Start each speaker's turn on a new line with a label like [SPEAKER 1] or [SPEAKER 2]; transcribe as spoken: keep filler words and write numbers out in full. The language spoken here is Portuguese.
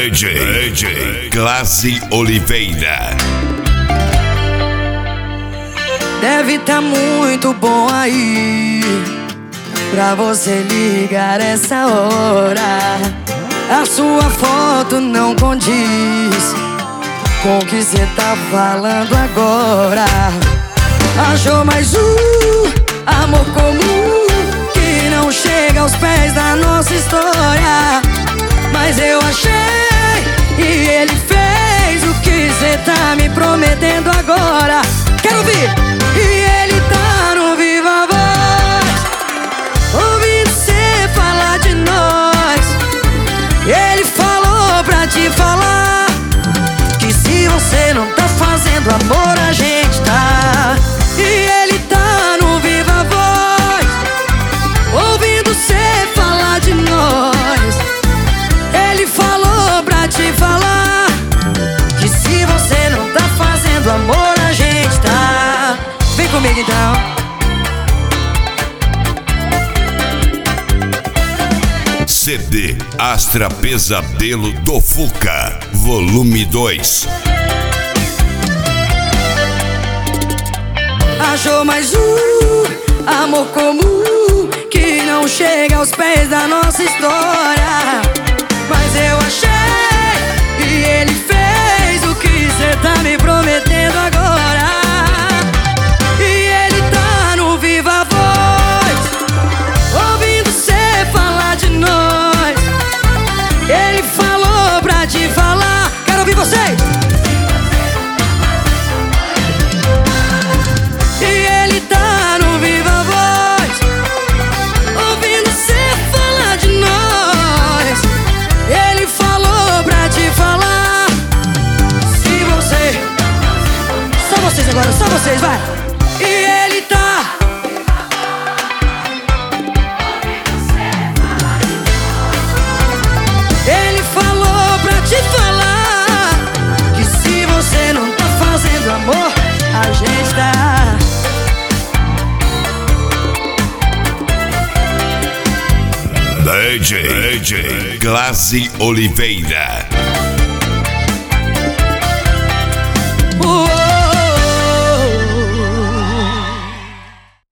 [SPEAKER 1] D J, D J Classe Oliveira.
[SPEAKER 2] Deve tá muito bom aí pra você ligar essa hora. A sua foto não condiz com o que cê tá falando agora. Achou mais um amor comum que não chega aos pés da nossa história. Mas eu achei e ele fez o que cê tá me prometendo agora. Quero ouvir! E ele tá no Viva Voz, ouvindo cê falar de nós. Ele falou pra te falar que se você não tá fazendo amor, a gente tá. E ele tá no Viva Voz, ouvindo cê falar de nós. Ele falou pra te falar que se você não tá fazendo amor, a gente tá. Vem comigo então.
[SPEAKER 1] C D Astra Pesadelo do Fuca, volume dois.
[SPEAKER 2] Achou mais um amor comum que não chega aos pés da nossa história. Mas eu achei e ele fez o que cê tá me prometendo agora. E ele tá no Viva Voz, ouvindo cê falar de nós. Ele falou pra te falar. Quero ouvir vocês! E ele tá no Viva Voz, ouvindo cê falar de nós. Ele falou pra te falar. Se você... Só vocês agora, só vocês, vai! E ele tá... Ele falou pra te falar que se você não tá fazendo amor, a gente tá.
[SPEAKER 1] D J, D J Classe Oliveira.